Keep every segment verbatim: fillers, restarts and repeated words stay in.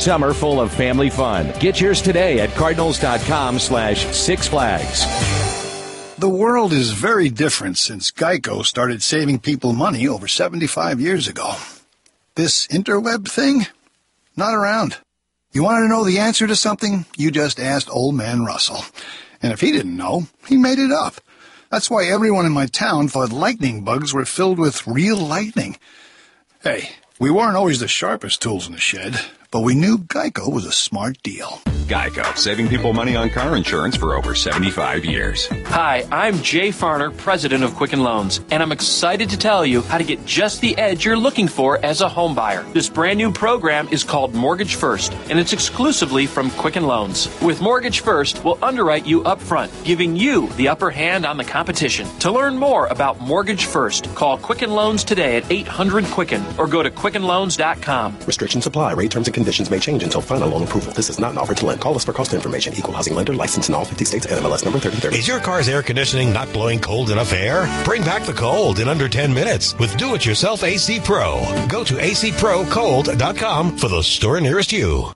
summer full of family fun. Get yours today at cardinals.com slash Six Flags. The world is very different since Geico started saving people money over seventy-five years ago. This interweb thing? Not around. You wanted to know the answer to something? You just asked Old Man Russell. And if he didn't know, he made it up. That's why everyone in my town thought lightning bugs were filled with real lightning. Hey, we weren't always the sharpest tools in the shed, but we knew Geico was a smart deal. Geico, saving people money on car insurance for over seventy-five years. Hi, I'm Jay Farner, president of Quicken Loans, and I'm excited to tell you how to get just the edge you're looking for as a home buyer. This brand new program is called Mortgage First, and it's exclusively from Quicken Loans. With Mortgage First, we'll underwrite you up front, giving you the upper hand on the competition. To learn more about Mortgage First, call Quicken Loans today at eight hundred Quicken or go to quicken loans dot com. Restrictions apply. Rate terms and conditions may change until final loan approval. This is not an offer to lend. Call us for cost information. Equal housing lender licensed in all fifty states. N M L S number thirty thirty. Is your car's air conditioning not blowing cold enough air? Bring back the cold in under ten minutes with Do-It-Yourself A C Pro. Go to A C Pro Cold dot com for the store nearest you.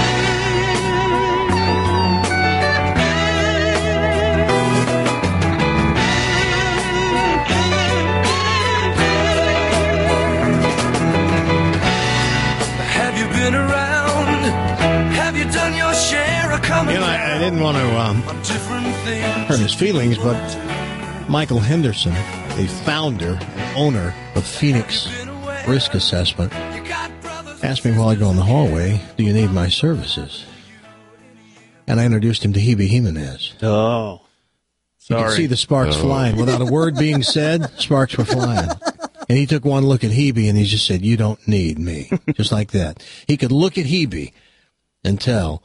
Have you been around? Have you done your share of coming? You know, I, I didn't want to um, hurt his feelings, but Michael Henderson, the founder and owner of Phoenix Risk Assessment, asked me while I go in the hallway, do you need my services? And I introduced him to Hebe Jimenez. Oh, sorry. You could see the sparks oh. flying. Without a word being said, sparks were flying. And he took one look at Hebe and he just said, you don't need me. Just like that. He could look at Hebe and tell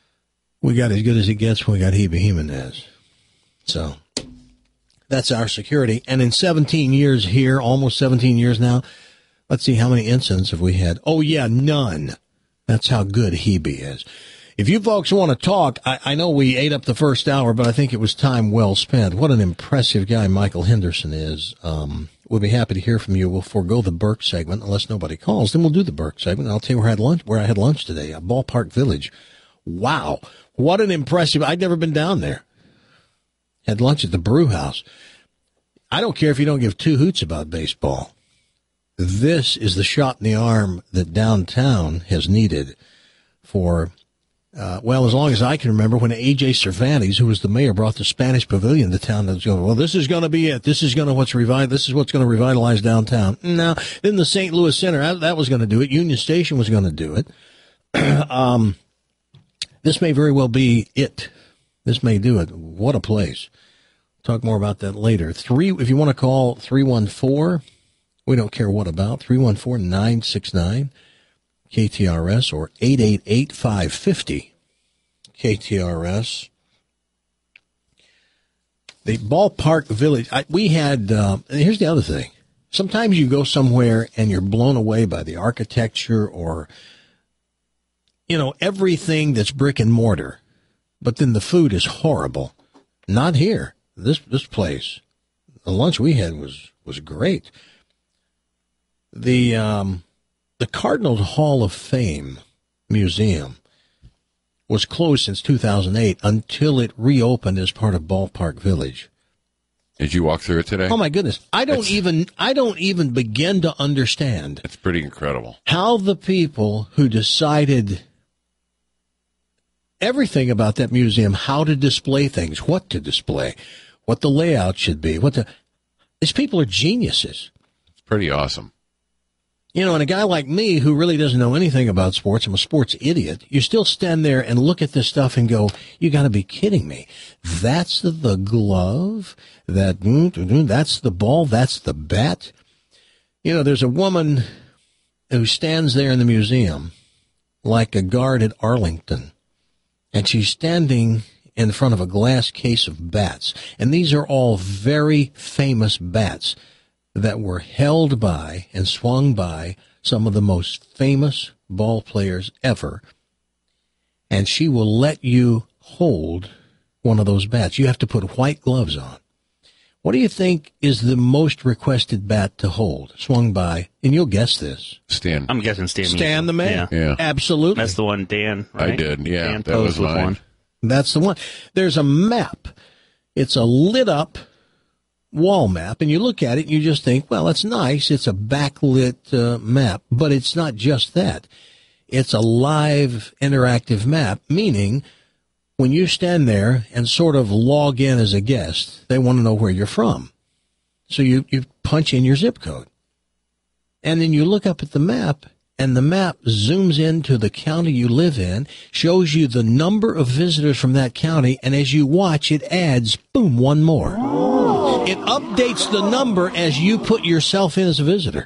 we got as good as it gets when we got Hebe Jimenez. So that's our security. And in seventeen years here, almost seventeen years now, let's see how many incidents have we had. Oh, yeah, none. That's how good Hebe is. If you folks want to talk, I, I know we ate up the first hour, but I think it was time well spent. What an impressive guy Michael Henderson is. Um, we'll be happy to hear from you. We'll forego the Burke segment unless nobody calls. Then we'll do the Burke segment. I'll tell you where I had lunch, where I had lunch today, at Ballpark Village. Wow. What an impressive. I'd never been down there. Had lunch at the Brew House. I don't care if you don't give two hoots about baseball. This is the shot in the arm that downtown has needed for, uh, well, as long as I can remember, when A J Cervantes, who was the mayor, brought the Spanish Pavilion to town. That was going, well, this is going to be it. This is going to what's revive. This is what's going to revitalize downtown. No, then the Saint Louis Center, that, that was going to do it. Union Station was going to do it. um, this may very well be it. This may do it. What a place. Talk more about that later. Three, if you want to call three one four, we don't care what about, three one four, nine six nine, K T R S or eight eight eight, five five zero, K T R S. The Ballpark Village, I, we had, uh, here's the other thing. Sometimes you go somewhere and you're blown away by the architecture or, you know, everything that's brick and mortar, but then the food is horrible. Not here. This this place, the lunch we had was, was great. The um, the Cardinals Hall of Fame Museum was closed since two thousand eight until it reopened as part of Ballpark Village. Did you walk through it today? Oh my goodness! I don't it's, even I don't even begin to understand. It's pretty incredible how the people who decided everything about that museum, how to display things, what to display, what the layout should be, what the these people are geniuses. It's pretty awesome. You know, and a guy like me who really doesn't know anything about sports, I'm a sports idiot, you still stand there and look at this stuff and go, you got to be kidding me. That's the, the glove, that that's the ball, that's the bat. You know, there's a woman who stands there in the museum like a guard at Arlington, and she's standing in front of a glass case of bats. And these are all very famous bats that were held by and swung by some of the most famous ball players ever. And she will let you hold one of those bats. You have to put white gloves on. What do you think is the most requested bat to hold? Swung by, and you'll guess this. Stan. I'm guessing Stan. Stan the man. Yeah. Yeah. Absolutely. That's the one Dan, right? I did, yeah. Dan that was posed with mine. one. That's the one. There's a map. It's a lit up wall map, and you look at it and you just think, well, it's nice. It's a backlit uh, map, but it's not just that. It's a live interactive map, meaning when you stand there and sort of log in as a guest, they want to know where you're from. So you, you punch in your zip code. And then you look up at the map, and the map zooms into the county you live in, shows you the number of visitors from that county, and as you watch, it adds, boom, one more. It updates the number as you put yourself in as a visitor.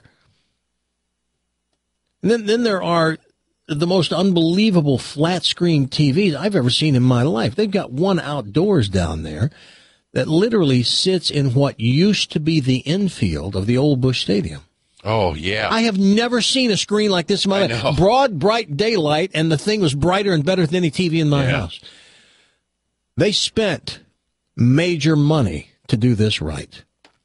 And then, then there are the most unbelievable flat-screen T Vs I've ever seen in my life. They've got one outdoors down there that literally sits in what used to be the infield of the old Busch Stadium. Oh, yeah. I have never seen a screen like this in my I life. know. Broad, bright daylight, and the thing was brighter and better than any T V in my Yeah. house. They spent major money to do this right.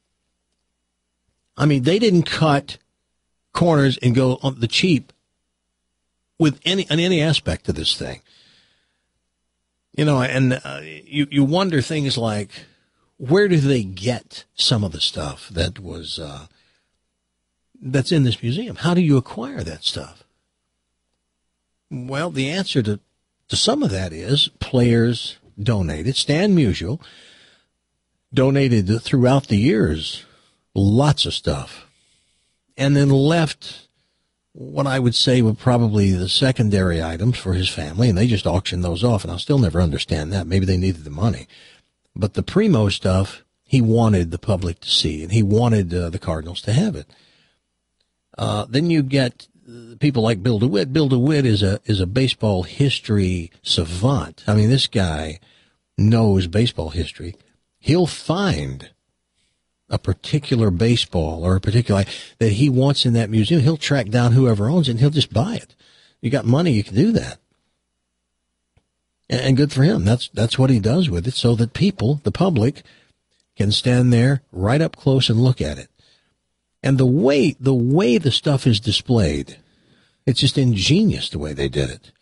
I mean, they didn't cut corners and go on the cheap with any on any aspect of this thing. You know, and uh, you, you wonder things like, where do they get some of the stuff that was... Uh, that's in this museum? How do you acquire that stuff? Well, the answer to, to some of that is players donated. Stan Musial donated throughout the years lots of stuff, and then left what I would say were probably the secondary items for his family, and they just auctioned those off, and I'll still never understand that. Maybe they needed the money. But the primo stuff, he wanted the public to see, and he wanted uh, the Cardinals to have it. Uh, then you get people like Bill DeWitt. Bill DeWitt is a is a baseball history savant. I mean, this guy knows baseball history. He'll find a particular baseball or a particular that he wants in that museum. He'll track down whoever owns it, and he'll just buy it. You got money, you can do that. And, and good for him. That's that's what he does with it, so that people, the public, can stand there right up close and look at it. And the way the way the stuff is displayed, it's just ingenious the way they did it.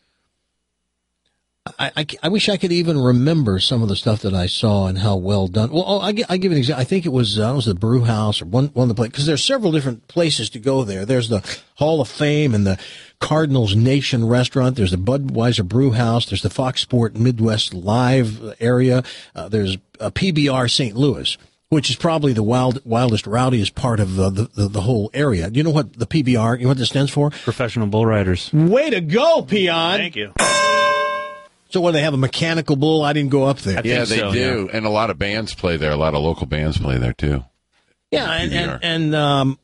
I, I, I wish I could even remember some of the stuff that I saw and how well done. Well, oh, I, I give an example. I think it was, uh, it was the Brew House or one, one of the places, because there's several different places to go there. There's the Hall of Fame and the Cardinals Nation restaurant. There's the Budweiser Brew House. There's the Fox Sport Midwest Live area. Uh, there's uh, P B R Saint Louis, which is probably the wild, wildest, rowdiest part of uh, the, the the whole area. Do you know what the P B R, you know what this stands for? Professional Bull Riders. Way to go, Peon. Thank you. So what, they have a mechanical bull? I didn't go up there. I Yeah, think they so, do. yeah. And a lot of bands play there. A lot of local bands play there, too. Yeah, and, and, and, um,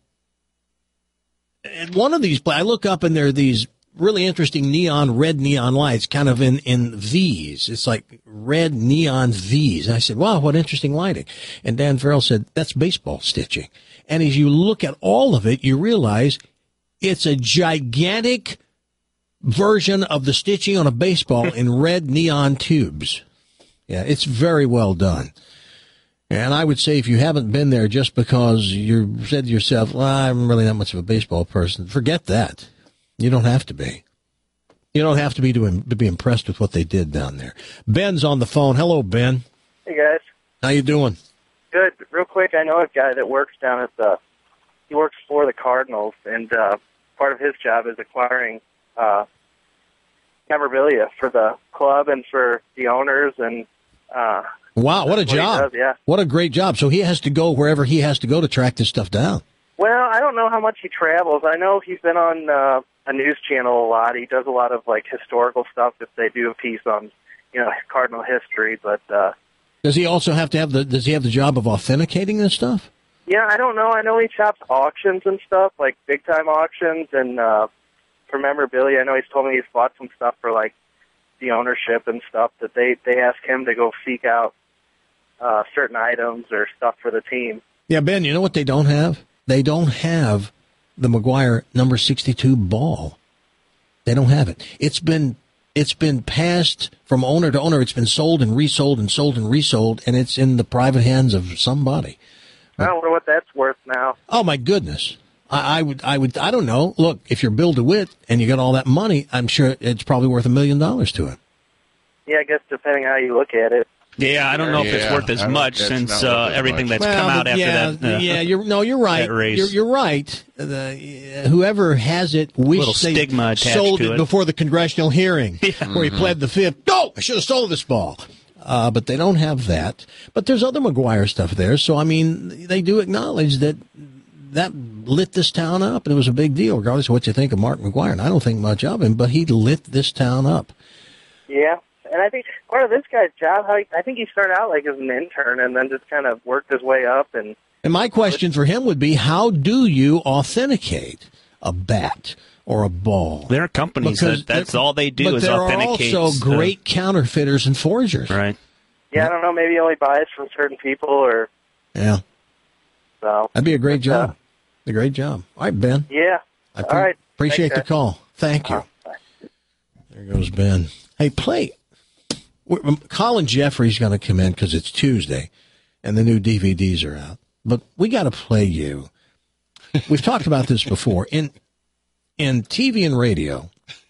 and one of these, I look up and there are these really interesting neon, red neon lights kind of in, in V's. It's like red neon V's. And I said, wow, what interesting lighting. And Dan Farrell said, that's baseball stitching. And as you look at all of it, you realize it's a gigantic version of the stitching on a baseball in red neon tubes. Yeah, it's very well done. And I would say if you haven't been there just because you said to yourself, well, I'm really not much of a baseball person, forget that. You don't have to be. You don't have to be to, to be impressed with what they did down there. Ben's on the phone. Hello, Ben. Hey, guys. How you doing? Good. Real quick, I know a guy that works down at the, he works for the Cardinals, and uh, part of his job is acquiring uh, memorabilia for the club and for the owners. And uh, Wow, what a what he job. does, yeah. What a great job. So he has to go wherever he has to go to track this stuff down. Well, I don't know how much he travels. I know he's been on uh, a news channel a lot. He does a lot of, like, historical stuff if they do a piece on, you know, Cardinal history. But uh, Does he also have to have the, does he have the job of authenticating this stuff? yeah, I don't know. I know he chops auctions and stuff, like big-time auctions, and uh, for memorabilia. I know he's told me he's bought some stuff for, like, the ownership and stuff that they, they ask him to go seek out uh, certain items or stuff for the team. Yeah, Ben, you know what they don't have? They don't have the McGuire number sixty-two ball. They don't have it. It's been it's been passed from owner to owner. It's been sold and resold and sold and resold, and it's in the private hands of somebody. I don't know what that's worth now. Oh my goodness. I, I would, I would, I don't know. Look, if you're Bill DeWitt and you got all that money, I'm sure it's probably worth a million dollars to him. Yeah, I guess depending how you look at it. Yeah, I don't know yeah, if it's worth as much since uh, everything that's well, come out after yeah, that. Uh, yeah, you're no, you're right. You're, you're right. The, uh, whoever has it wished they stigma sold to it, it before the congressional hearing yeah. where he Mm-hmm. pled the fifth. No, I should have sold this ball. Uh, but they don't have that. But there's other McGuire stuff there. So, I mean, they do acknowledge that that lit this town up, and it was a big deal, regardless of what you think of Mark McGuire. And I don't think much of him, but he lit this town up. Yeah. And I think part of this guy's job, how he, I think he started out like as an intern and then just kind of worked his way up. And and my question for him would be, how do you authenticate a bat or a ball? There are companies because that that's all they do but is there authenticate. are also great counterfeiters and forgers. Right. Yeah, I don't know. Maybe he only buys from certain people or. Yeah. So. That'd be a great job. Uh, a great job. All right, Ben. Yeah. I pre- all right. appreciate Thanks, the call. Thank you. Uh, there goes Ben. Hey, play. Colin Jeffrey's going to come in because it's Tuesday and the new D V Ds are out. But we got to play you. We've talked about this before. In in T V and radio,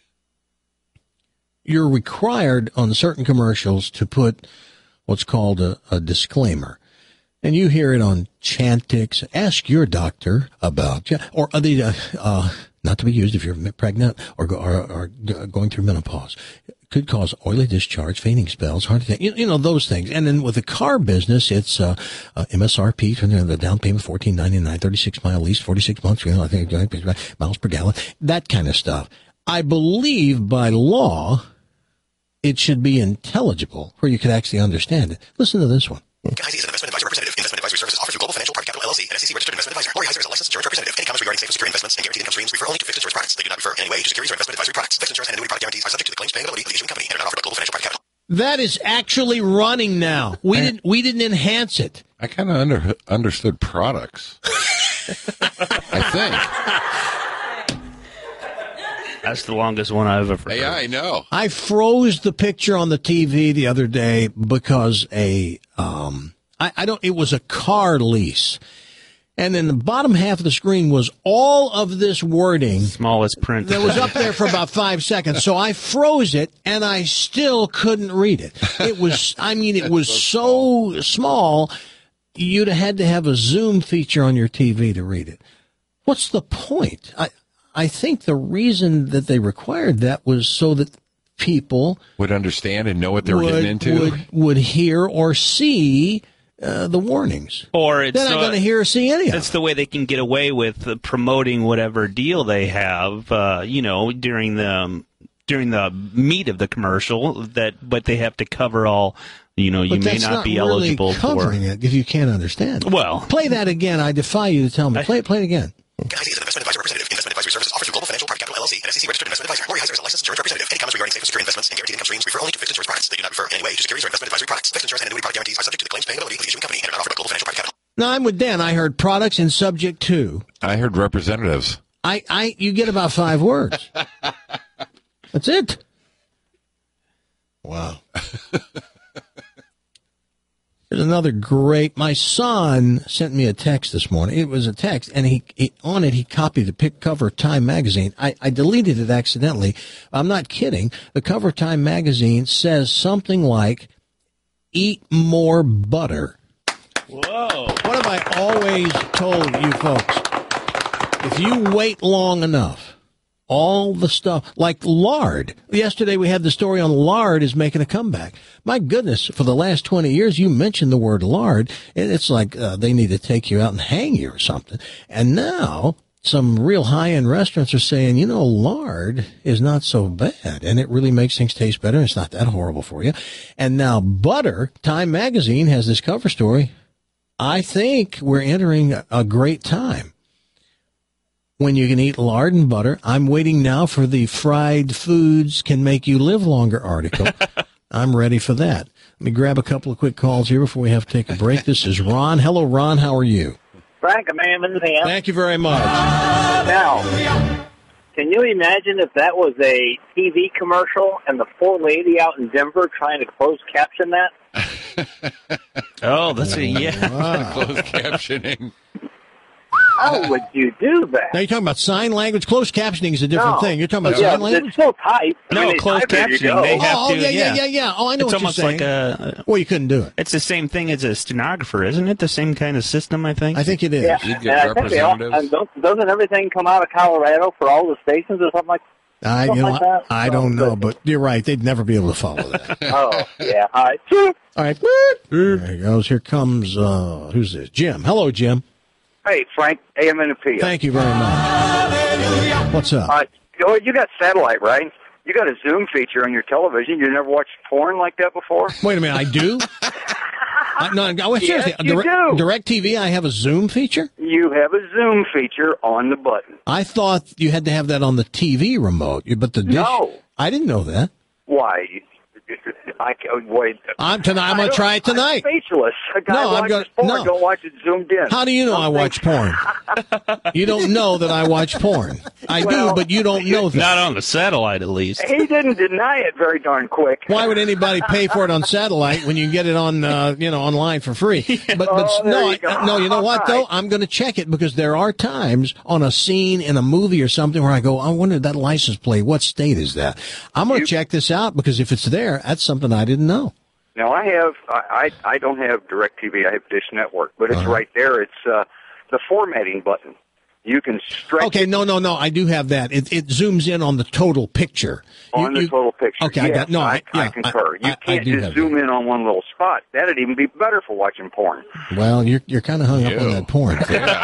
you're required on certain commercials to put what's called a, a disclaimer. And you hear it on Chantix. Ask your doctor about, or uh, the, uh, uh, not to be used if you're pregnant or, go, or, or going through menopause. Could cause oily discharge, fainting spells, heart attack, you, you know, those things. And then with the car business, it's uh, uh, M S R P, the down payment fourteen ninety-nine, thirty-six mile lease, forty-six months, you know, I think miles per gallon, that kind of stuff. I believe by law, it should be intelligible where you could actually understand it. Listen to this one. Guys, he's an investment advisor representative. Investment advisory services offered through Global Financial Party Capital L L C, an S E C registered investment advisor. Lori Heiser is a licensed insurance representative. Any comments regarding safe and secure investments and guaranteed income streams refer only to fixed insurance products. They do not refer in any way to securities or investment advisory products. Fixed insurance and annuity product guarantees are subject to the claims paying ability of the issuing company and are not offered by Global Financial Party Capital. That is actually running now. We didn't. We didn't enhance it. I kind of under, understood products. I think. That's the longest one I've ever heard. Yeah, I know. I froze the picture on the T V the other day because a um I, I don't it was a car lease. And in the bottom half of the screen was all of this wording. Smallest print. That was up there for about five seconds. So I froze it, and I still couldn't read it. It was, I mean, it was so small, you'd have had to have a zoom feature on your T V to read it. What's the point? I, I think the reason that they required that was so that people would understand and know what they were would, getting into. Would, would hear or see Uh, the warnings. Or it's they're not uh, going to hear or see any of it. That's the way they can get away with uh, promoting whatever deal they have, uh, you know, during the um, during the meat of the commercial. That, but they have to cover all. You know, you but may that's not, not be really eligible covering for it if you can't understand it. Well, play that again. I defy you to tell me. Play it. Play it again. Guys, he's an investment advisor representative. Investment advisory services offered through Global Financial Party Capital L L C, an S E C registered investment advisor. Lori Heiser is a licensed insurance representative. Any comments regarding safe and secure investments and guaranteed income streams refer only to fixed insurance products. They do not refer in any way to securities or investment advisory products. Fixed insurance and annuity product guarantees are subject to the claims paying ability of the issuing company and are not offered by Global Financial Party Capital. No, I'm with Dan. I heard products and subject to. I heard representatives. I, I, you get about five words. That's it. Wow. There's another great. My son sent me a text this morning. It was a text, and he, he on it he copied the pick cover of Time magazine. I, I deleted it accidentally. I'm not kidding. The cover of Time magazine says something like, "Eat more butter." Whoa! What have I always told you folks? If you wait long enough, all the stuff, like lard. Yesterday we had the story on lard is making a comeback. My goodness, for the last twenty years, you mentioned the word lard, and it's like uh, they need to take you out and hang you or something. And now some real high-end restaurants are saying, you know, lard is not so bad, and it really makes things taste better. It's not that horrible for you. And now butter, Time magazine has this cover story. I think we're entering a great time when you can eat lard and butter. I'm waiting now for the fried foods can make you live longer article. I'm ready for that. Let me grab a couple of quick calls here before we have to take a break. This is Ron. Hello, Ron. How are you? Frank, I'm in Thank you very much. Now, can you imagine if that was a T V commercial and the poor lady out in Denver trying to close caption that? Oh, that's a, yeah. Wow. Closed captioning. How would you do that? Now you're talking about sign language. Closed captioning is a different No. thing. You're talking about yeah, sign language. It's still type. I No, mean, closed there you captioning. go. They have oh, to. yeah, yeah, yeah, yeah. Oh, I know it's what almost you're saying. like a. Well, you couldn't do it. It's the same thing as a stenographer, isn't it? The same kind of system, I think. I think it is. Yeah, You and get I think they all, representatives. and don't, doesn't everything come out of Colorado for all the stations or something like I, you something know, like that? I don't know, but you're right. They'd never be able to follow that. that? Oh, yeah. All right. All right. There he goes. Here comes, uh, who's this? Jim. Hello, Jim. Hey, Frank, A M and the P M. Thank you very much. What's up? Uh, you you got satellite, right? You got a Zoom feature on your television. You never watched porn like that before? Wait a minute. I do? I, no, no, seriously. Yes, you Direct, do. DirecTV, I have a Zoom feature? You have a Zoom feature on the button. I thought you had to have that on the T V remote, but the dish. No. I didn't know that. Why? I wait. I'm tonight. I'm going to try it tonight. I'm speechless. A guy No, I'm watches gonna- porn. no. Don't watch it zoomed in. How do you know I watch porn? You don't know that I watch porn. I Well, do, but you don't know that. Not on the satellite, at least. He didn't deny it very darn quick. Why would anybody pay for it on satellite when you can get it on, uh, you know, online for free? But, but Oh, there no, you go. I, no, you know what All though? right. I'm going to check it because there are times on a scene in a movie or something where I go, I wonder that license plate. What state is that? I'm going to check this out because if it's there, that's something I didn't know. Now I have. I I, I don't have DirecTV. I have Dish Network, but it's Uh-huh. right there. It's uh, the formatting button. You can stretch Okay, no, no, no. I do have that. It, it zooms in on the total picture. on You- the you- total picture. Okay, I yes, got no. I, yeah, I concur. I- you I can't do just have zoom in on one little spot. That'd even be better for watching porn. Well, you're you're kind of hung up on that porn.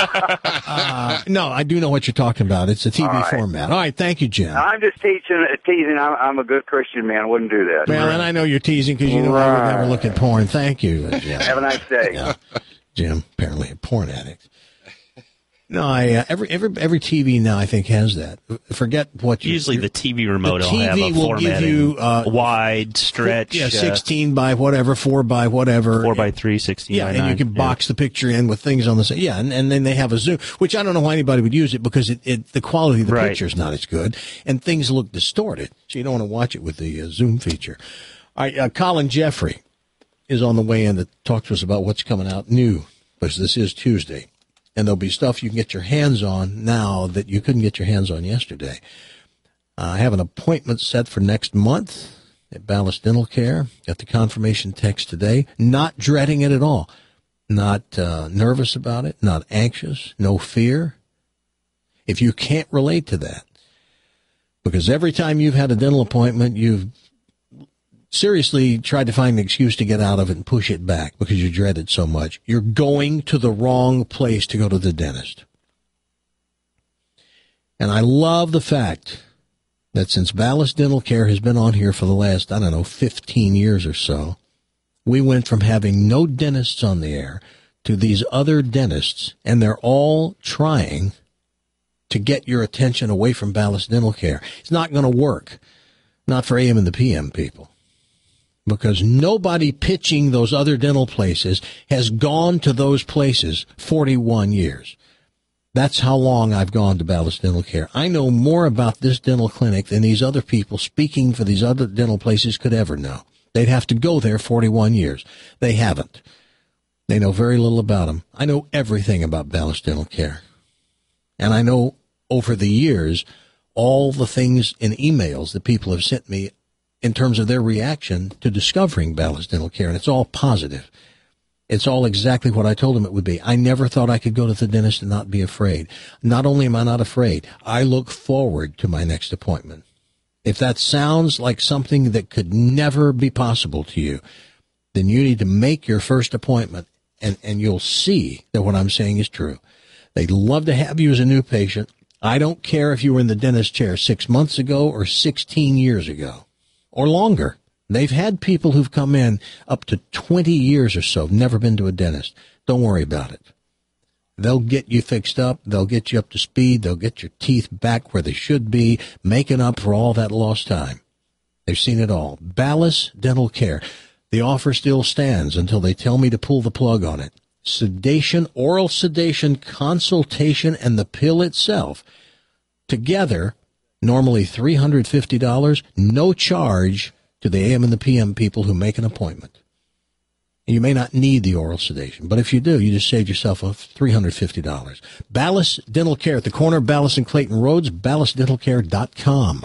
uh, no, I do know what you're talking about. It's a T V All right. format. All right, thank you, Jim. I'm just teaching, teasing. I'm, I'm a good Christian man. I wouldn't do that. Well, and I know you're teasing because you know I would never look at porn. Thank you, uh, Jim. Have a nice day. Yeah. Jim, apparently a porn addict. No, I uh, every every every T V now I think has that. Forget what you Usually the T V remote the will T V have a will formatting. give you uh, wide stretch. yeah, uh, sixteen by whatever, four by whatever, four by three, sixteen yeah, by and nine. you can box the picture in with things on the side. Yeah, and, and then they have a zoom, which I don't know why anybody would use it because it, it the quality of the Right. picture is not as good, and things look distorted, so you don't want to watch it with the uh, zoom feature. All right, uh, Colin Jeffrey is on the way in to talk to us about what's coming out new, because this is Tuesday. And there'll be stuff you can get your hands on now that you couldn't get your hands on yesterday. Uh, I have an appointment set for next month at Ballast Dental Care. Got the confirmation text today. Not dreading it at all. Not uh, nervous about it. Not anxious. No fear. If you can't relate to that, because every time you've had a dental appointment, you've seriously tried to find an excuse to get out of it and push it back because you dread it so much. You're going to the wrong place to go to the dentist. And I love the fact that since Ballast Dental Care has been on here for the last, I don't know, fifteen years or so, we went from having no dentists on the air to these other dentists, and they're all trying to get your attention away from Ballast Dental Care. It's not going to work. Not for A M and the P M people. Because nobody pitching those other dental places has gone to those places forty-one years. That's how long I've gone to Ballast Dental Care. I know more about this dental clinic than these other people speaking for these other dental places could ever know. They'd have to go there forty-one years. They haven't. They know very little about them. I know everything about Ballast Dental Care. And I know over the years all the things in emails that people have sent me in terms of their reaction to discovering Ballast Dental Care, and it's all positive. It's all exactly what I told them it would be. I never thought I could go to the dentist and not be afraid. Not only am I not afraid, I look forward to my next appointment. If that sounds like something that could never be possible to you, then you need to make your first appointment, and, and you'll see that what I'm saying is true. They'd love to have you as a new patient. I don't care if you were in the dentist chair six months ago or sixteen years ago. Or longer. They've had people who've come in up to twenty years or so, never been to a dentist. Don't worry about it. They'll get you fixed up. They'll get you up to speed. They'll get your teeth back where they should be, making up for all that lost time. They've seen it all. Ballast Dental Care. The offer still stands until they tell me to pull the plug on it. Sedation, oral sedation, consultation, and the pill itself. Together, normally three hundred fifty dollars, no charge to the A M and the P M people who make an appointment. You may not need the oral sedation, but if you do, you just saved yourself of three hundred fifty dollars. Ballas Dental Care at the corner of Ballas and Clayton Roads, ballas dental care dot com.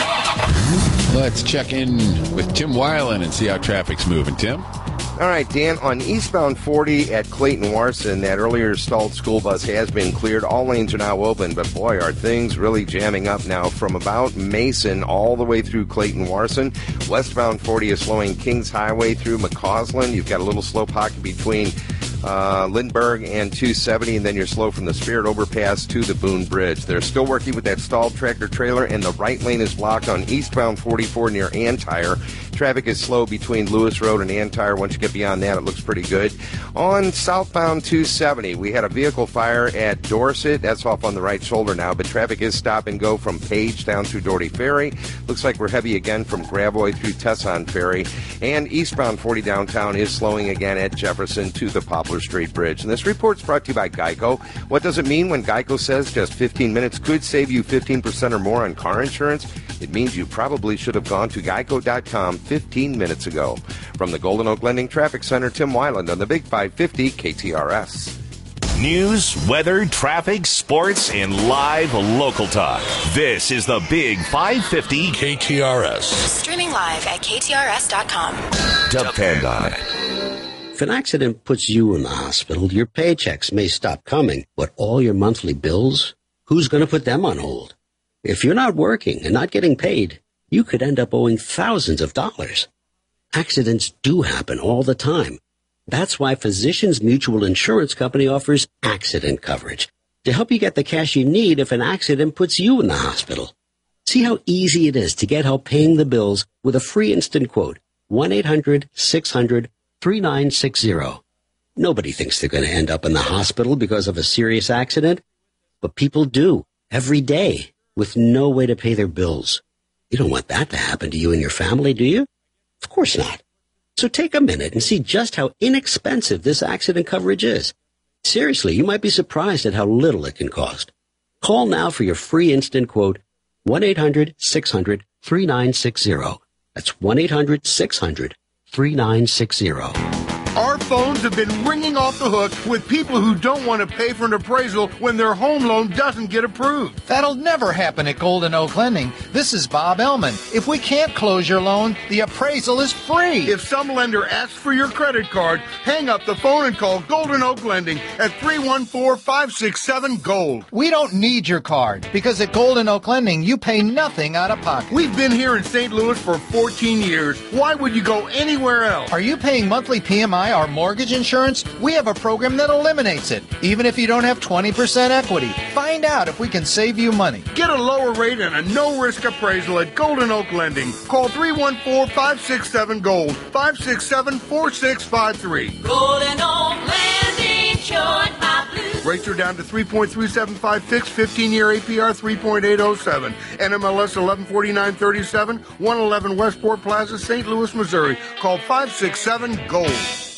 Let's check in with Tim Weiland and see how traffic's moving. Tim? All right, Dan, on eastbound forty at Clayton Warson, that earlier stalled school bus has been cleared. All lanes are now open, but boy, are things really jamming up now from about Mason all the way through Clayton Warson. Westbound forty is slowing Kings Highway through McCausland. You've got a little slow pocket between uh, Lindbergh and two seventy, and then you're slow from the Spirit Overpass to the Boone Bridge. They're still working with that stalled tractor trailer, and the right lane is blocked on eastbound forty-four near Antire. Traffic is slow between Lewis Road and Antire. Once you get beyond that, it looks pretty good. On southbound two seventy, we had a vehicle fire at Dorset. That's off on the right shoulder now, but traffic is stop and go from Page down through Doherty Ferry. Looks like we're heavy again from Gravois through Tesson Ferry. And eastbound forty downtown is slowing again at Jefferson to the Poplar Street Bridge. And this report's brought to you by Geico. What does it mean when Geico says just fifteen minutes could save you fifteen percent or more on car insurance? It means you probably should have gone to geico dot com fifteen minutes ago. From the Golden Oak Lending Traffic Center, Tim Weiland on the Big five fifty K T R S. News, weather, traffic, sports, and live local talk. This is the Big five fifty K T R S. Streaming live at K T R S dot com. Depend on it. If an accident puts you in the hospital, your paychecks may stop coming, but all your monthly bills, who's going to put them on hold? If you're not working and not getting paid, you could end up owing thousands of dollars. Accidents do happen all the time. That's why Physicians Mutual Insurance Company offers accident coverage to help you get the cash you need if an accident puts you in the hospital. See how easy it is to get help paying the bills with a free instant quote. one eight hundred six hundred three nine six zero. Nobody thinks they're going to end up in the hospital because of a serious accident, but people do every day with no way to pay their bills. You don't want that to happen to you and your family, do you? Of course not. So take a minute and see just how inexpensive this accident coverage is. Seriously, you might be surprised at how little it can cost. Call now for your free instant quote, one eight hundred six hundred three nine six zero. That's one eight hundred six hundred three nine six zero. Our phones have been ringing off the hook with people who don't want to pay for an appraisal when their home loan doesn't get approved. That'll never happen at Golden Oak Lending. This is Bob Ellman. If we can't close your loan, the appraisal is free. If some lender asks for your credit card, hang up the phone and call Golden Oak Lending at three one four, five six seven, GOLD. We don't need your card because at Golden Oak Lending, you pay nothing out of pocket. We've been here in Saint Louis for fourteen years. Why would you go anywhere else? Are you paying monthly P M I or mortgage insurance? We have a program that eliminates it, even if you don't have twenty percent equity. Find out if we can save you money. Get a lower rate and a no-risk appraisal at Golden Oak Lending. Call three one four, five six seven, GOLD, five six seven, four six five three. Golden Oak Lending, join my blues. Rates are down to three point three seven five fixed, fifteen-year A P R three point eight oh seven. N M L S eleven forty-nine thirty-seven, one eleven Westport Plaza, Saint Louis, Missouri. Call five six seven, GOLD.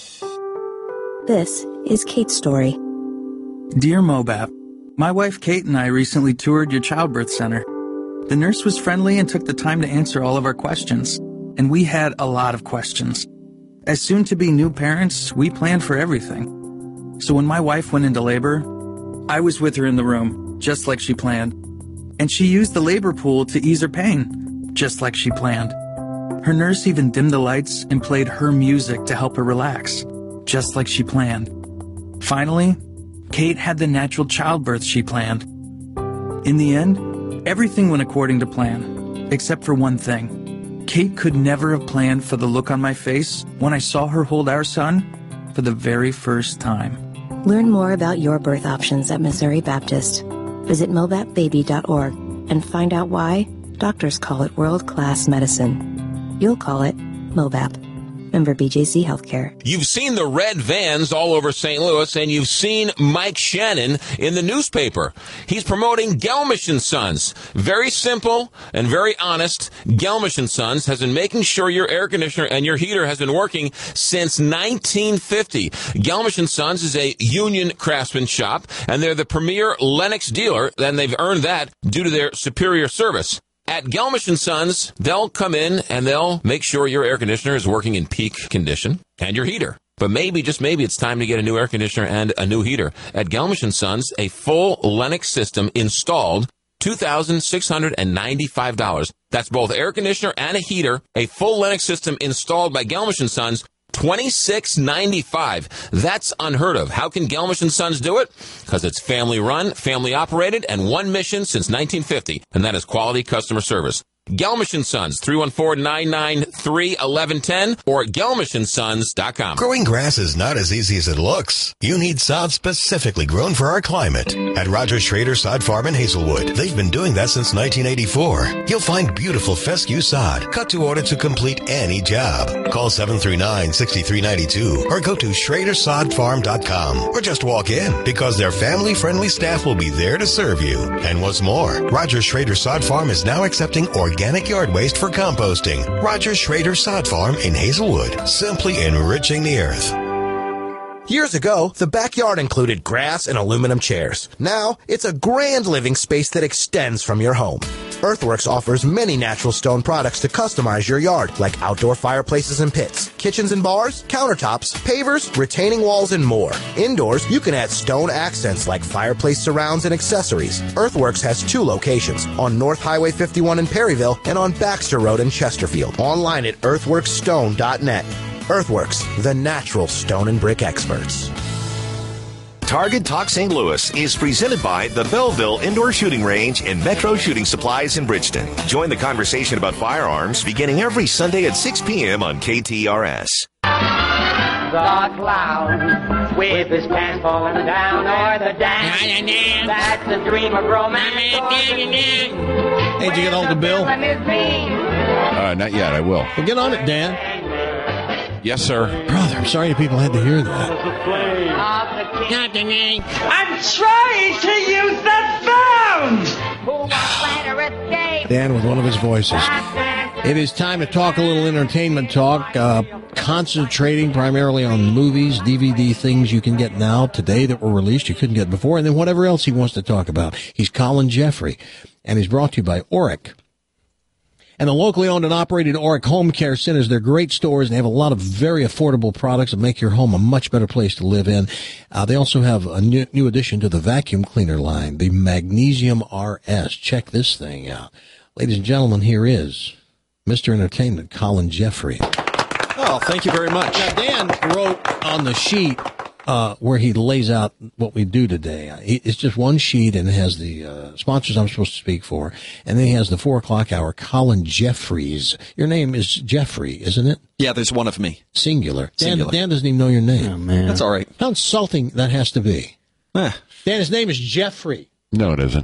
This is Kate's story. Dear Mobap, my wife Kate and I recently toured your childbirth center. The nurse was friendly and took the time to answer all of our questions, and we had a lot of questions. As soon-to-be new parents, we planned for everything. So when my wife went into labor, I was with her in the room, just like she planned. And she used the labor pool to ease her pain, just like she planned. Her nurse even dimmed the lights and played her music to help her relax, just like she planned. Finally, Kate had the natural childbirth she planned. In the end, everything went according to plan, except for one thing. Kate could never have planned for the look on my face when I saw her hold our son for the very first time. Learn more about your birth options at Missouri Baptist. Visit mobap baby dot org and find out why doctors call it world-class medicine. You'll call it Mobap. Member B J C Healthcare. You've seen the red vans all over Saint Louis, and you've seen Mike Shannon in the newspaper. He's promoting Gelmish and Sons. Very simple and very honest. Gelmish and Sons has been making sure your air conditioner and your heater has been working since nineteen fifty. Gelmish and Sons is a union craftsman shop, and they're the premier Lennox dealer, and they've earned that due to their superior service. At Gelmish and Sons, they'll come in and they'll make sure your air conditioner is working in peak condition and your heater. But maybe, just maybe, it's time to get a new air conditioner and a new heater. At Gelmish and Sons, a full Lennox system installed, two thousand six hundred ninety-five dollars. That's both air conditioner and a heater. A full Lennox system installed by Gelmish and Sons, twenty-six ninety-five. That's unheard of. How can Gelmish and Sons do it? Because it's family run, family operated, and one mission since nineteen fifty, and that is quality customer service. Gelmish and Sons, three one four, nine nine three, one one one zero or gelmish and sons dot com. Growing grass is not as easy as it looks. You need sod specifically grown for our climate. At Rogers Schrader Sod Farm in Hazelwood, they've been doing that since nineteen eighty-four. You'll find beautiful fescue sod, cut to order to complete any job. Call seven three nine, six three nine two or go to schrader sod farm dot com or just walk in because their family-friendly staff will be there to serve you. And what's more, Rogers Schrader Sod Farm is now accepting organic yard waste for composting. Rogers Schrader Sod Farm in Hazelwood, simply enriching the earth. Years ago, the backyard included grass and aluminum chairs. Now, it's a grand living space that extends from your home. Earthworks offers many natural stone products to customize your yard, like outdoor fireplaces and pits, kitchens and bars, countertops, pavers, retaining walls, and more. Indoors, you can add stone accents like fireplace surrounds and accessories. Earthworks has two locations, on North Highway fifty-one in Perryville and on Baxter Road in Chesterfield. Online at earthworks stone dot net. Earthworks, the natural stone and brick experts. Target Talk Saint Louis is presented by the Belleville Indoor Shooting Range and Metro Shooting Supplies in Bridgeton. Join the conversation about firearms beginning every Sunday at six p.m. on K T R S. The clown with his pants falling down or the dance. That's the dream of romance. Hey, did you get hold of Bill? Uh, not yet. I will. Well, get on it, Dan. Yes, sir. Brother, I'm sorry people had to hear that. I'm trying to use the phone. Dan with one of his voices. It is time to talk a little entertainment talk, uh, concentrating primarily on movies, D V D things you can get now, today that were released you couldn't get before, and then whatever else he wants to talk about. He's Colin Jeffrey, and he's brought to you by Oric. And the locally owned and operated Oric Home Care Centers, they're great stores, and they have a lot of very affordable products that make your home a much better place to live in. Uh, they also have a new, new addition to the vacuum cleaner line, the Magnesium R S. Check this thing out. Ladies and gentlemen, here is Mister Entertainment, Colin Jeffrey. Oh, thank you very much. Now, Dan wrote on the sheet uh, where he lays out what we do today. It's just one sheet, and it has the uh, sponsors I'm supposed to speak for, and then he has the four o'clock hour, Colin Jeffries. Your name is Jeffrey, isn't it? Yeah, there's one of me. Singular. Dan, Singular. Dan doesn't even know your name. Oh, man. That's all right. How insulting that has to be. Eh. Dan, his name is Jeffrey. No, it isn't.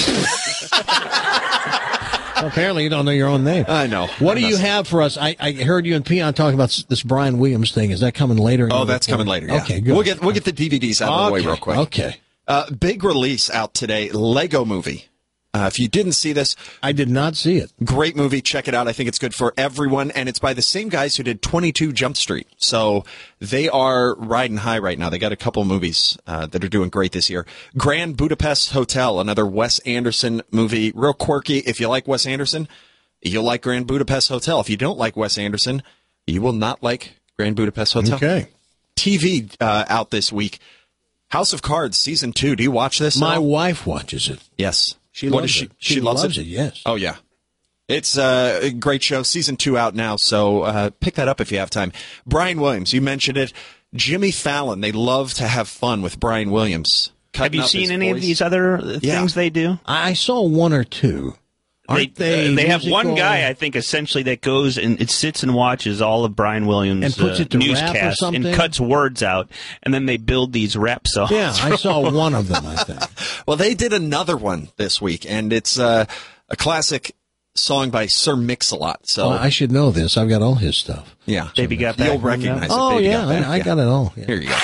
Well, apparently you don't know your own name. I know. What do you have for us? I, I heard you and Peon talking about this Brian Williams thing. Is that coming later? Oh, that's coming later, yeah. Okay, good. We'll get, we'll get the D V Ds out of the way Okay, real quick. Okay. Uh, big release out today, Lego Movie. Uh, if you didn't see this, I did not see it. Great movie. Check it out. I think it's good for everyone. And it's by the same guys who did twenty-two Jump Street. So they are riding high right now. They got a couple movies uh, that are doing great this year. Grand Budapest Hotel, another Wes Anderson movie. Real quirky. If you like Wes Anderson, you'll like Grand Budapest Hotel. If you don't like Wes Anderson, you will not like Grand Budapest Hotel. Okay. T V uh, out this week. House of Cards, season two. Do you watch this? My wife watches it. Yes. She what loves is she? it. She, She loves, loves it? it, yes. Oh, yeah. It's uh, a great show. Season two out now, so uh, pick that up if you have time. Brian Williams, you mentioned it. Jimmy Fallon, they love to have fun with Brian Williams. Have you seen any of these other Yeah. things they do? I saw one or two. Aren't they, they, uh, they have one musical? guy, I think, essentially that goes and it sits and watches all of Brian Williams' And puts uh, it to rap or newscasts something? and cuts words out, and then they build these rap songs. Yeah, I saw one of them, I think. Well, they did another one this week, and it's uh, a classic song by Sir Mix-a-Lot. So Well, I should know this. I've got all his stuff. yeah, Baby Got Back. You'll recognize it. Oh, Baby yeah, Got Back. I, I got it all. Yeah. Here you go.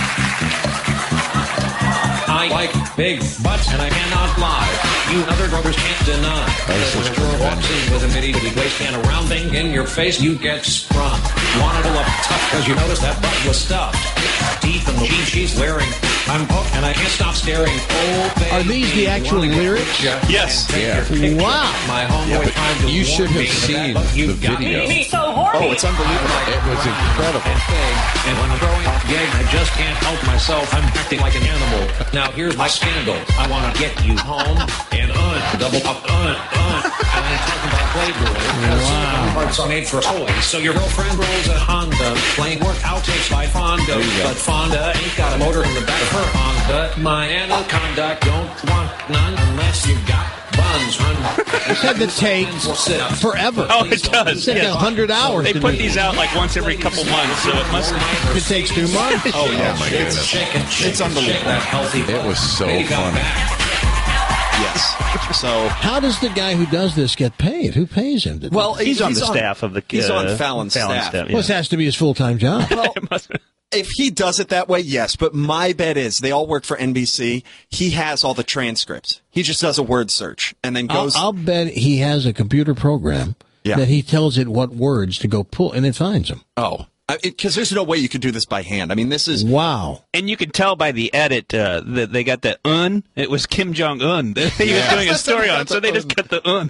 I like big butts, and I cannot lie. You other brothers can't deny that when a girl walks in with a bitty bitty waist and a round thing in your face, you get sprung. Wanted to look tough because you noticce that butt was stuffed. Deep in the jeans she's wearing, I'm hooked and I can't stop staring. Oh, baby. Are these the actual lyrics? Yes. Yeah. Wow. My homeboy tried to You should warn have me seen that, but the you've got video. me. Oh, it's unbelievable. It was incredible. And when I'm throwing up gig, I just can't help myself. I'm acting like an animal. Now here's my scandal. I want to get you home and un, double up, un, un. And I'm talking about Playboy. Wow. Parts are made for toys. So your girlfriend rolls a Honda, playing work outtakes by Fonda. But Fonda ain't got a motor in the back of her Honda. My anaconda don't want none unless you've got buns, hun. This had to take forever. Oh, it does. It's like Yeah. a hundred hours. They to put do. these out like once every couple months, so it must. It takes two months. Oh, yeah. Oh, my goodness. Shake it, shake It's unbelievable. That healthy It was so Baby got funny. back. Yes. So, How does the guy who does this get paid? Who pays him to do well, this? He's on the staff of the. He's uh, on Fallon's staff. yeah. Well, this has to be his full-time job. Well, if he does it that way, yes. But my bet is they all work for N B C. He has all the transcripts. He just does a word search and then I'll, goes. I'll bet he has a computer program Yeah. that he tells it what words to go pull, and it finds them. Oh, because there's no way you could do this by hand. I mean, this is Wow. And you could tell by the edit uh, that they got the un. It was Kim Jong Un that he was doing a story on, so they just cut the un.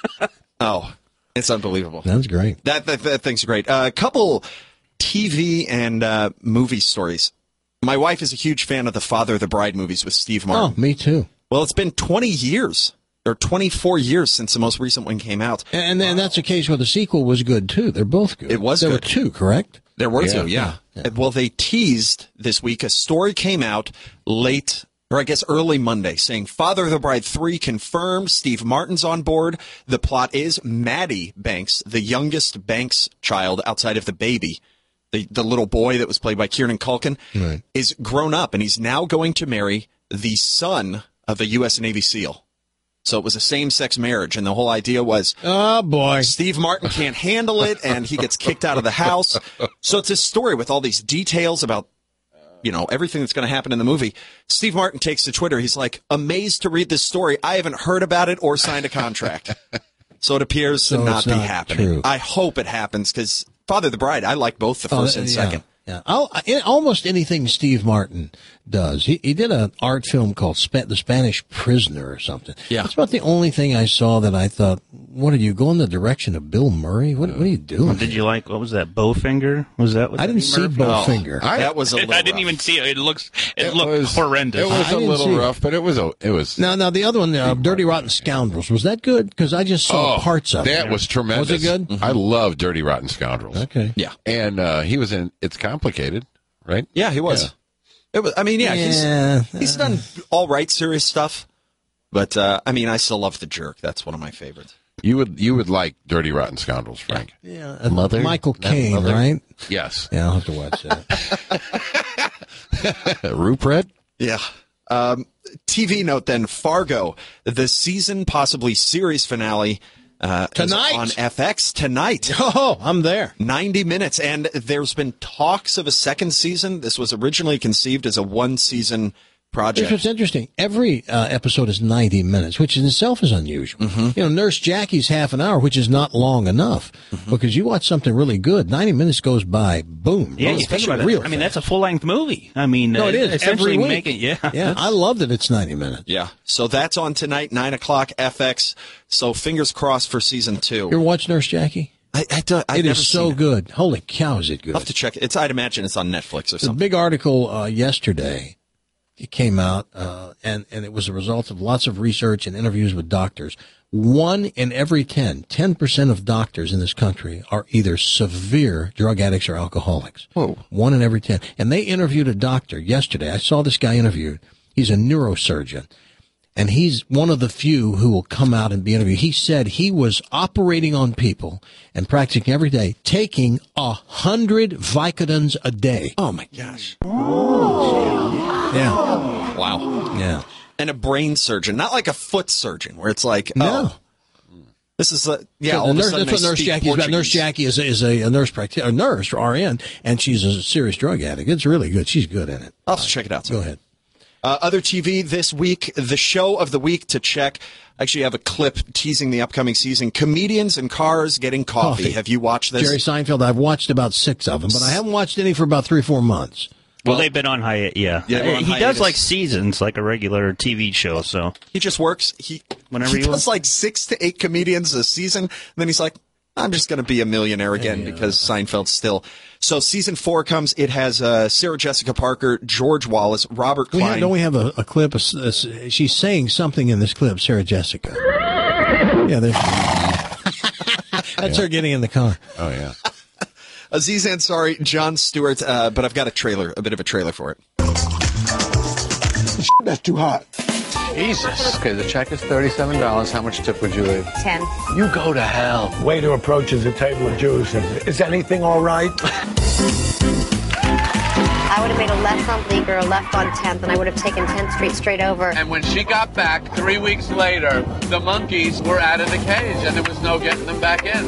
oh, it's unbelievable. That's great. That that, that thing's great. A uh, couple T V and uh, movie stories. My wife is a huge fan of the Father of the Bride movies with Steve Martin. Oh, me too. Well, it's been twenty years or twenty-four years since the most recent one came out. And then that's a case where the sequel was good too. They're both good. It was there good. were two, correct? There were Yeah. two, yeah. Yeah. Well, they teased this week. A story came out late, or I guess early Monday, saying Father of the Bride three confirmed. Steve Martin's on board. The plot is Maddie Banks, the youngest Banks child outside of the baby, the, the little boy that was played by Kieran Culkin, Right. is grown up, and he's now going to marry the son of a U S Navy SEAL. So it was a same-sex marriage, and the whole idea was, oh boy, Steve Martin can't handle it, and he gets kicked out of the house. So it's a story with all these details about, you know, everything that's going to happen in the movie. Steve Martin takes to Twitter. He's like, amazed to read this story. I haven't heard about it or signed a contract. So it appears So to not it's be not happening. true. I hope it happens because Father of the Bride, I like both the first Oh, and yeah, second. Yeah, I'll, I, almost anything Steve Martin does. He he did an art film called Sp- The Spanish Prisoner or something. Yeah. That's about the only thing I saw that I thought, what are you going the direction of Bill Murray? What, what are you doing? Did you like, what was that, Bowfinger? Was that what I didn't see Bowfinger. Oh, that was a little I didn't rough. even see it. It looks, it, It looked was- horrendous. It was I a didn't little see it. rough, but it was a, it was. Now, now the other one, uh, Dirty Rotten Scoundrels, was that good? Because I just saw Oh, parts of it. that was tremendous. Was it good? I love Dirty Rotten Scoundrels. Okay. Yeah. And uh, he was in It's Complicated, right? Yeah, he was. Yeah. It was. I mean, yeah, Yeah, he's he's done all right, serious stuff. But uh, I mean, I still love The Jerk. That's one of my favorites. You would you would like Dirty Rotten Scoundrels, Frank. Yeah, uh, Mother? Michael That Caine, Mother? right? Yes. Yeah, I'll have to watch that. Rupert? Yeah. Um, T V note then, Fargo, the season, possibly series finale. Uh, is Tonight? on F X tonight. Oh, I'm there. ninety minutes. And there's been talks of a second season. This was originally conceived as a one season project. Here's what's interesting. Every uh, episode is ninety minutes, which in itself is unusual. Mm-hmm. You know, Nurse Jackie's half an hour, which is not long enough. Mm-hmm. Because you watch something really good, ninety minutes goes by, boom. Yeah, Really, you think especially about real it. I mean, fast. that's a full-length movie. I mean, No, it uh, is. essentially Every week. make it, yeah. Yeah, I love that it's ninety minutes. Yeah. So that's on tonight, nine o'clock, F X. So fingers crossed for season two. You ever watch Nurse Jackie? I, I do, I've It never is so seen it. good. Holy cow, is it good. I'll have to check it. It's, I'd imagine it's on Netflix or There's a something. big article uh, yesterday. It came out, uh, and, and it was a result of lots of research and interviews with doctors. One in every ten, ten percent of doctors in this country are either severe drug addicts or alcoholics. Whoa. One in every ten. And they interviewed a doctor yesterday. I saw this guy interviewed. He's a neurosurgeon. And he's one of the few who will come out and be interviewed. He said he was operating on people and practicing every day, taking a hundred Vicodins a day. Oh my gosh. Yeah. Wow. Yeah. And a brain surgeon, not like a foot surgeon where it's like, No. oh, this is a, yeah, So all the of a nurse, sudden that's what they Nurse speak Jackie is about. Nurse Portuguese. Jackie is a, is a, a nurse practi- a nurse or R N, and she's a serious drug addict. It's really good. She's good in it. I'll have to check it out. Go ahead. Uh, other T V this week, the show of the week to check. I actually have a clip teasing the upcoming season. Comedians in Cars Getting Coffee. Coffee. Have you watched this? Jerry Seinfeld, I've watched about six of them, but I haven't watched any for about three or four months. Well, they've been on hiatus, yeah. Yeah, they're on he hiatus. does like seasons, like a regular T V show, so. He just works. He, Whenever he he does wants. like six to eight comedians a season. And then he's like, I'm just going to be a millionaire again because Seinfeld's still. So season four comes. It has uh, Sarah Jessica Parker, George Wallace, Robert We Klein. have, don't we have a, a clip? Of, uh, she's saying something in this clip, Sarah Jessica. Yeah, there's. That's her getting in the car. Oh, yeah. Aziz Ansari, Jon Stewart, uh, but I've got a trailer, a bit of a trailer for it. That's too hot. Jesus. Okay, the check is thirty-seven dollars. How much tip would you leave? Ten. You go to hell. Waiter approaches the table of Jews and says, is anything all right? I would have made a left on Bleecker, a left on tenth, and I would have taken tenth Street straight over. And when she got back three weeks later, the monkeys were out of the cage and there was no getting them back in.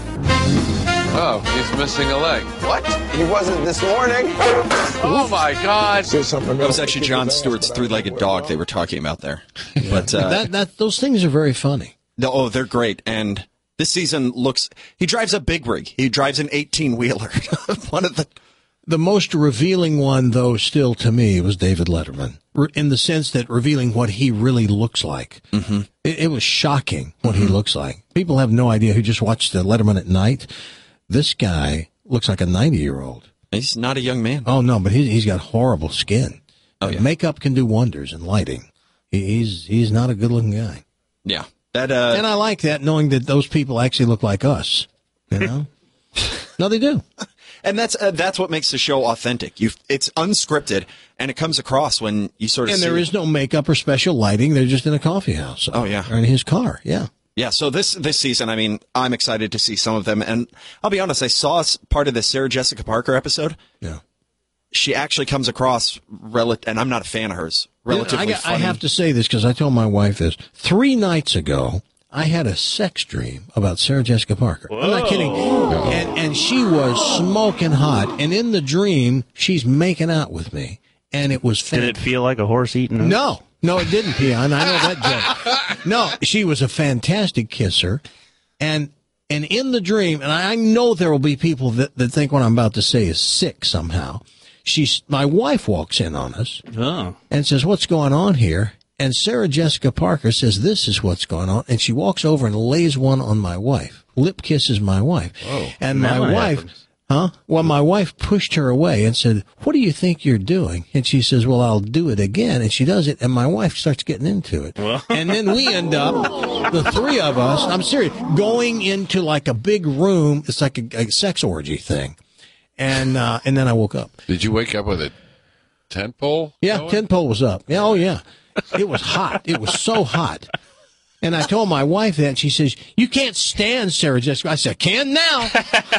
Oh, he's missing a leg. What? He wasn't this morning. Oh, my God. That was actually Jon Stewart's three-legged dog they were talking about there. But uh, that, that those things are very funny. No, oh, they're great. And this season looks. He drives a big rig. He drives an eighteen-wheeler. One of the. The most revealing one, though, still to me, was David Letterman, Re- in the sense that revealing what he really looks like. Mm-hmm. It, it was shocking what he looks like. People have no idea who just watched the Letterman at night. This guy looks like a ninety-year-old. He's not a young man. Oh, no, but he, he's got horrible skin. Oh, yeah. Makeup can do wonders in lighting. He, he's he's not a good-looking guy. Yeah. That. Uh, and I like that, knowing that those people actually look like us. You know? No, they do. And that's uh, that's what makes the show authentic. You, it's unscripted, and it comes across when you sort of. And see there it. is no makeup or special lighting. They're just in a coffee house. Oh, yeah. Or in his car. Yeah. Yeah. So this this season, I mean, I'm excited to see some of them, and I'll be honest. I saw s- part of the Sarah Jessica Parker episode. Yeah. She actually comes across relative, and I'm not a fan of hers. Relatively I, got- I funny. have to say this because I told my wife this. Three nights ago, I had a sex dream about Sarah Jessica Parker. I'm not kidding. And, and she was smoking hot. And in the dream, she's making out with me. And it was Did fantastic. it feel like a horse eating? a- No, no, it didn't, Peon. I know that joke. No, she was a fantastic kisser. And and in the dream, and I know there will be people that, that think what I'm about to say is sick somehow. She's my wife walks in on us Oh. and says, "What's going on here?" And Sarah Jessica Parker says, "This is what's going on." And she walks over and lays one on my wife, lip kisses my wife. Whoa. And That my one wife, happens. huh? Well, my wife pushed her away and said, "What do you think you're doing?" And she says, "Well, I'll do it again." And she does it. And my wife starts getting into it. And then we end up, the three of us, I'm serious, going into like a big room. It's like a, a sex orgy thing. And, uh, and then I woke up. Did you wake up with a tent pole? Yeah, going? tent pole was up. Yeah, oh yeah. It was hot. It was so hot. And I told my wife that, and she says, "You can't stand Sarah Jessica." I said, "I can now."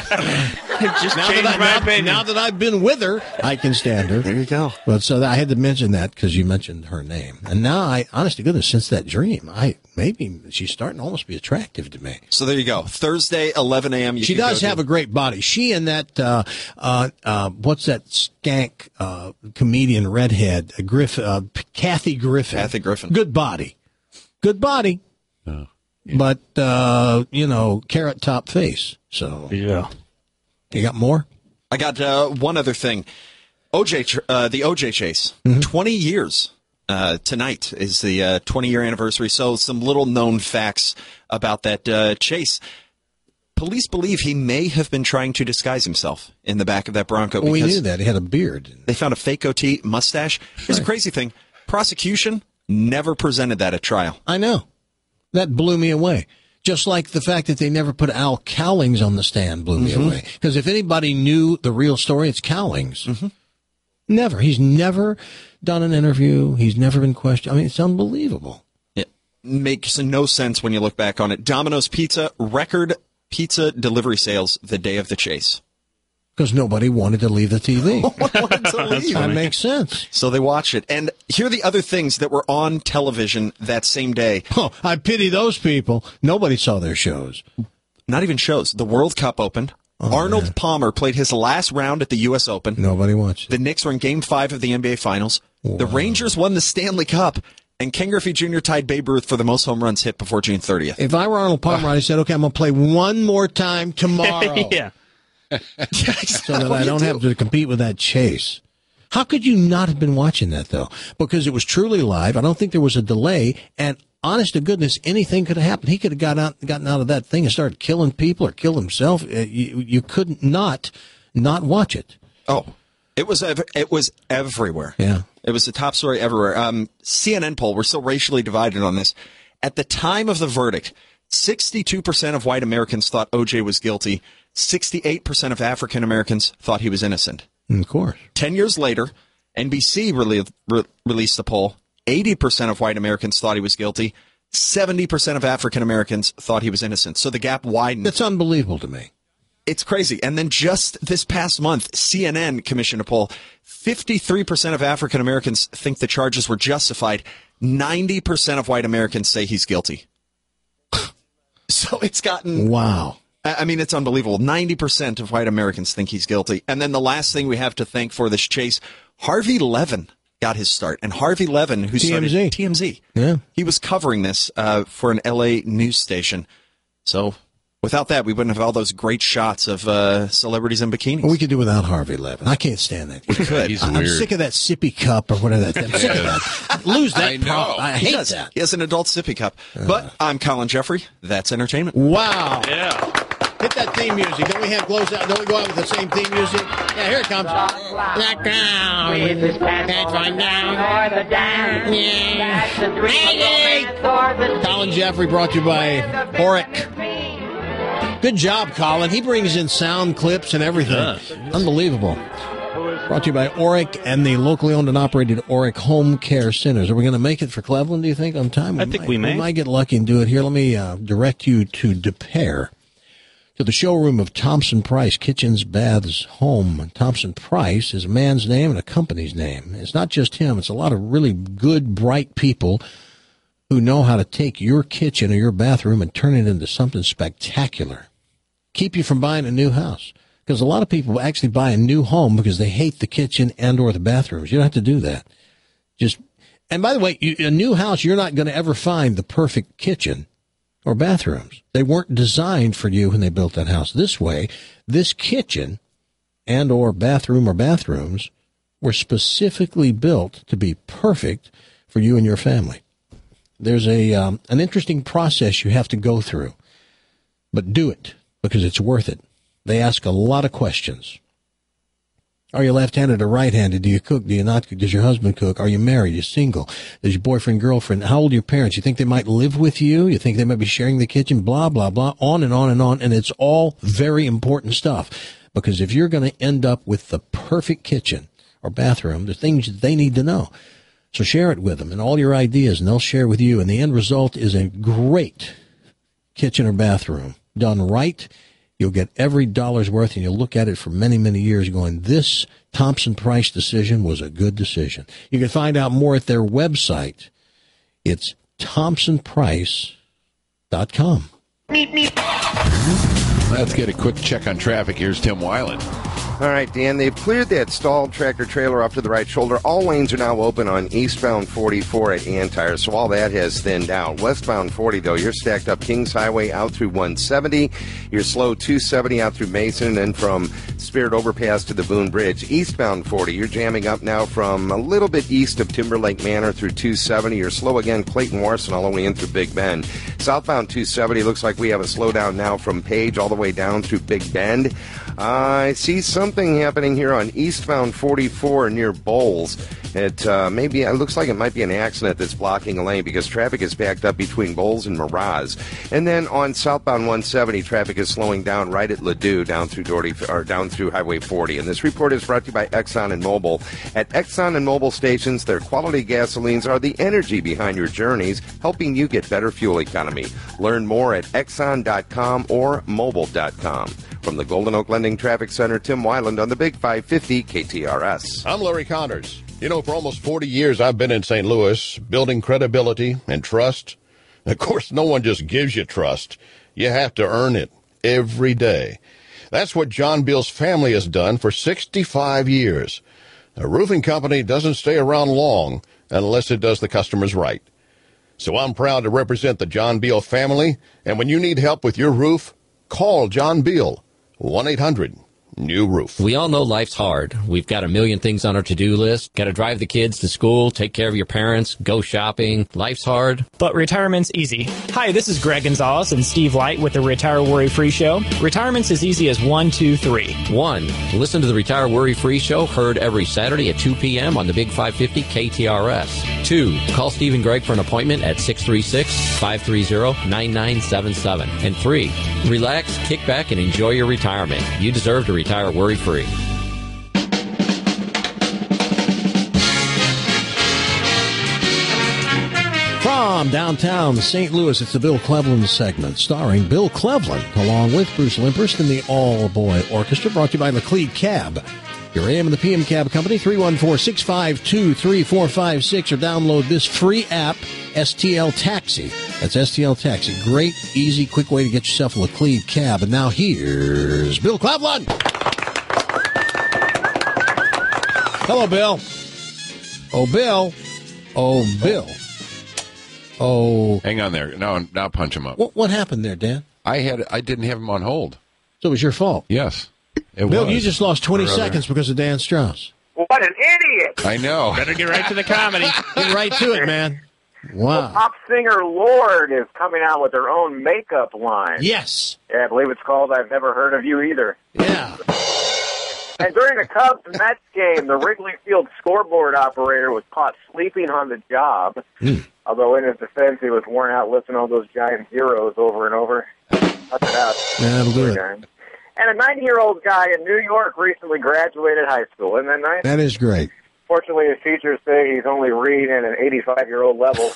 Just now, changed that I, my now, opinion. now that I've been with her, I can stand her. There you go. But so I had to mention that because you mentioned her name. And now I, honest to goodness, since that dream, I maybe she's starting to almost be attractive to me. So there you go. Thursday, eleven a.m. You She can does go have to- a great body. She and that, uh, uh, uh, what's that skank, uh, comedian redhead, uh, Griff, uh, Kathy Griffin. Kathy Griffin. Good body. Good body. But, uh, you know, carrot top face. So. Yeah. You got more? I got uh, one other thing. O J, tr- uh, the O J chase. Mm-hmm. twenty years. Uh, tonight is the uh, twenty-year anniversary. So some little known facts about that uh, chase. Police believe he may have been trying to disguise himself in the back of that Bronco. Well, we because knew that. He had a beard. They found a fake goatee, mustache. Here's a crazy thing. Prosecution never presented that at trial. I know. That blew me away. Just like the fact that they never put Al Cowlings on the stand blew me Mhm. away. Because if anybody knew the real story, it's Cowlings. Mm-hmm. Never. He's never done an interview. He's never been questioned. I mean, it's unbelievable. It makes no sense when you look back on it. Domino's Pizza, record pizza delivery sales the day of the chase. Because nobody wanted to leave the T V. wanted to leave. That makes sense. So they watched it. And here are the other things that were on television that same day. Oh, I pity those people. Nobody saw their shows. Not even shows. The World Cup opened. Oh, Arnold man. Palmer played his last round at the U S Open. Nobody watched it. The Knicks were in Game five of the N B A Finals. The Rangers won the Stanley Cup. And Ken Griffey Junior tied Babe Ruth for the most home runs hit before June thirtieth. If I were Arnold Palmer, I'd have said, okay, I'm going to play one more time tomorrow. Yeah. So that I don't have to compete with that chase. How could you not have been watching that, though? Because it was truly live. I don't think there was a delay. And honest to goodness, anything could have happened. He could have got out, gotten out of that thing and started killing people or killed himself. Uh, You, you couldn't not not watch it. Oh, it was ev- it was everywhere. Yeah. It was the top story everywhere. Um, C N N poll, we're still racially divided on this. At the time of the verdict, sixty-two percent of white Americans thought O J was guilty. sixty-eight percent of African Americans thought he was innocent. Of course. Ten years later, N B C rele- re- released a poll. eighty percent of white Americans thought he was guilty. seventy percent of African Americans thought he was innocent. So the gap widened. That's unbelievable to me. It's crazy. And then just this past month, C N N commissioned a poll. fifty-three percent of African Americans think the charges were justified. ninety percent of white Americans say he's guilty. So it's gotten... Wow. I mean, it's unbelievable. ninety percent of white Americans think he's guilty. And then the last thing we have to thank for this chase, Harvey Levin got his start. And Harvey Levin, who T M Z. started T M Z, Yeah. he was covering this uh, for an L A news station. So without that, we wouldn't have all those great shots of uh, celebrities in bikinis. Well, we could do without Harvey Levin. I can't stand that. We could. He's I'm weird. sick of that sippy cup or whatever that. I'm sick of that. Lose that. I know. problem. I he hate does. that. He has an adult sippy cup. But I'm Colin Jeffrey. That's entertainment. Wow. Yeah. Hit that theme music. Don't we have close out? Don't we go out with the same theme music? Yeah, here it comes. That ground. With his pants Pants falling right down down. or the down. Yeah. That's the dream of romance or the Colin Jeffrey brought to you by Oric. Good job, Colin. He brings in sound clips and everything. Yes. Unbelievable. Brought to you by Oric and the locally owned and operated Oric Home Care Centers. Are we going to make it for Cleveland, do you think, on time? I think we may. We might get lucky and do it here. Let me uh, direct you to De Pere, to the showroom of Thompson Price Kitchens, Baths, Home. Thompson Price is a man's name and a company's name. It's not just him. It's a lot of really good, bright people who know how to take your kitchen or your bathroom and turn it into something spectacular. Keep you from buying a new house. Because a lot of people actually buy a new home because they hate the kitchen and or the bathrooms. You don't have to do that. Just, and by the way, you, a new house, you're not going to ever find the perfect kitchen or bathrooms. They weren't designed for you when they built that house. This way, this kitchen and or bathroom or bathrooms were specifically built to be perfect for you and your family. There's a um, an interesting process you have to go through, but do it because it's worth it. They ask a lot of questions. Are you left-handed or right-handed? Do you cook? Do you not cook? Does your husband cook? Are you married? Are you single? Is your boyfriend, girlfriend? How old are your parents? You think they might live with you? You think they might be sharing the kitchen? Blah, blah, blah, on and on and on. And it's all very important stuff because if you're going to end up with the perfect kitchen or bathroom, the things that they need to know. So share it with them and all your ideas, and they'll share with you. And the end result is a great kitchen or bathroom done right. You'll get every dollar's worth, and you'll look at it for many, many years going, this Thompson Price decision was a good decision. You can find out more at their website. It's thompson price dot com. Let's get a quick check on traffic. Here's Tim Weiland. All right, Dan, they've cleared that stalled tractor-trailer off to the right shoulder. All lanes are now open on eastbound forty-four at Antire, so all that has thinned out. Westbound forty, though, you're stacked up Kings Highway out through one seventy. You're slow two seventy out through Mason, and then from Spirit Overpass to the Boone Bridge. Eastbound forty, you're jamming up now from a little bit east of Timberlake Manor through two seventy. You're slow again, Clayton Warson, all the way in through Big Bend. Southbound two seventy, looks like we have a slowdown now from Page all the way down through Big Bend. Uh, I see something happening here on eastbound forty-four near Bowles. It uh, maybe it looks like it might be an accident that's blocking a lane because traffic is backed up between Bowles and Miraz. And then on southbound one seventy, traffic is slowing down right at Ladue down through Doherty or down through Highway forty. And this report is brought to you by Exxon and Mobil. At Exxon and Mobil stations, their quality gasolines are the energy behind your journeys, helping you get better fuel economy. Learn more at exxon dot com or mobile dot com. From the Golden Oak Lending Traffic Center, Tim Weiland on the Big five fifty K T R S. I'm Larry Connors. You know, for almost forty years, I've been in Saint Louis, building credibility and trust. Of course, no one just gives you trust. You have to earn it every day. That's what John Beal's family has done for sixty-five years. A roofing company doesn't stay around long unless it does the customers right. So I'm proud to represent the John Beal family, and when you need help with your roof, call John Beal. one eight hundred new roof. We all know life's hard. We've got a million things on our to-do list. Got to drive the kids to school, take care of your parents, go shopping. Life's hard. But retirement's easy. Hi, this is Greg Gonzalez and Steve Light with the Retire Worry Free Show. Retirement's as easy as one, two, three. One, listen to the Retire Worry Free Show, heard every Saturday at two p.m. on the Big five fifty K T R S. Two, call Steve and Greg for an appointment at six three six, five three zero, nine nine seven seven. And three, relax, kick back, and enjoy your retirement. You deserve to retire worry-free. From downtown Saint Louis, it's the Bill Cleveland segment, starring Bill Cleveland, along with Bruce Limperst and the All-Boy Orchestra, brought to you by Laclede Cab. Your A M and the P M Cab Company, three one four, six five two, three four five six, or download this free app, S T L Taxi. That's S T L Taxi. Great, easy, quick way to get yourself a Laclede Cab. And now here's Bill Cleveland. Hello, Bill. Oh, Bill. Oh, Bill. Oh. Hang on there. Now, now punch him up. What, what happened there, Dan? I had I didn't have him on hold. So it was your fault? Yes. It Bill, was. you just lost twenty Brother. seconds because of Dan Strauss. What an idiot! I know. Better get right to the comedy. Get right to it, man. Wow. Pop singer Lorde is coming out with their own makeup line. Yes. Yeah, I believe it's called I've Never Heard of You Either. Yeah. And during a Cubs-Mets game, the Wrigley Field scoreboard operator was caught sleeping on the job. Mm. Although in his defense, he was worn out listing all those giant zeros over and over. Cut it out. Yeah, that'll do it. And a ninety-year-old guy in New York recently graduated high school. Isn't that nice? That is great. Fortunately, his teachers say he's only reading at an eighty-five-year-old level.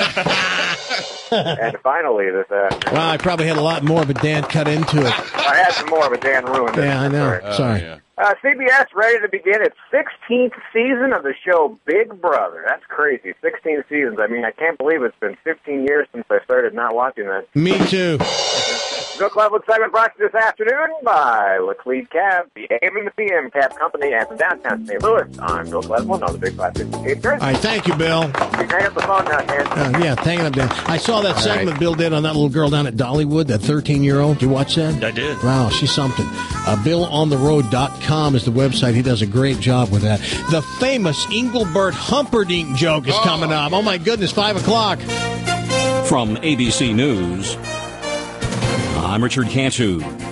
And finally, this uh, Well, I probably had a lot more, but Dan cut into it. I had some more, but Dan ruined it. Yeah, I know. Sorry. Sorry. yeah. Uh, C B S ready to begin its sixteenth season of the show Big Brother. That's crazy. sixteen seasons. I mean, I can't believe it's been fifteen years since I started not watching that. Me too. Bill Cleveland segment brought to you this afternoon by Laclede Cab, the A M and the P M Cab Company, and from downtown Saint Louis. I'm Bill Cleveland on the Big five fifty K T R S. All right, thank you, Bill. You can hang up the phone now, Dan. Uh, yeah, hang it up, Dan. I saw that All segment right. Bill did on that little girl down at Dollywood, that thirteen-year-old. Did you watch that? I did. Wow, she's something. Uh, Bill on the road dot com is the website. He does a great job with that. The famous Engelbert Humperdinck joke is coming up. Oh, my goodness, five o'clock. From A B C News, I'm Richard Cantu.